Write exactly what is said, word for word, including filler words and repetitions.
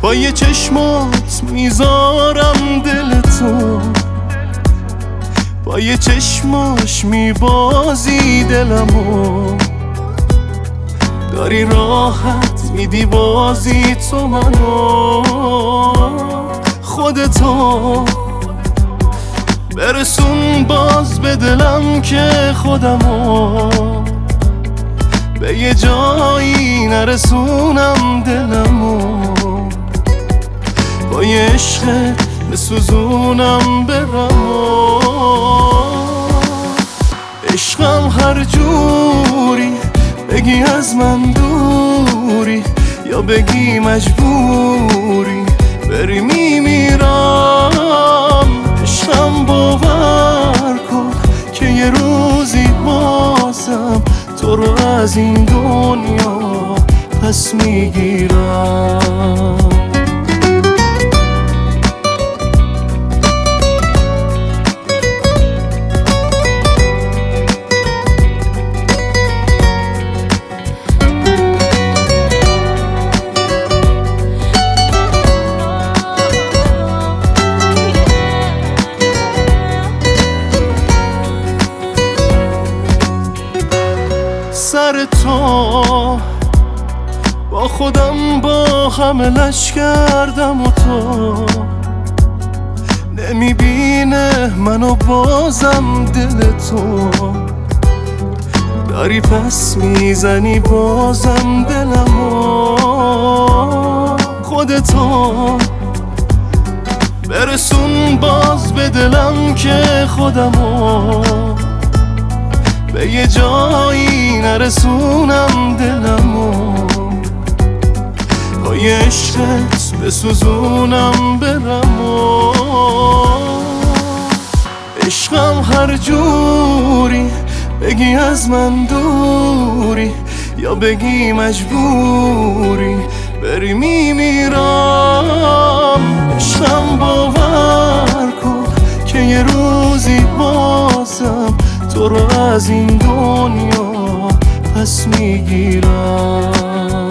پای چشمات میذارم دل تو، پای چشماش میبازی دلمو، داری راحت میدی بازی تو منو. خودتو برسون باز به دلم که خودمو به یه جایی نرسونم دلمو، با یه عشقت بسوزونم برمو. عشقم هر جوری بگی از من دوری، یا بگی مجبوری بری میمیرم. عشقم باور کن که یه روزی بازم تو رو از این دنیا پس میگیرم. سر تو با خودم با حملش کردم و تو نمیبینه منو بازم دل تو، داری پس میزنی بازم دلمو. خودتو برسون باز به دلم که خودمو به یه جایی نرسونم دلمو، با یه عشقت بسوزونم برمو. عشقم هر جوری بگی از من دوری، یا بگی مجبوری بری میمیرم. عشقم باور کن که یه روزی بازم تو رو از این دنیا پس میگیرم.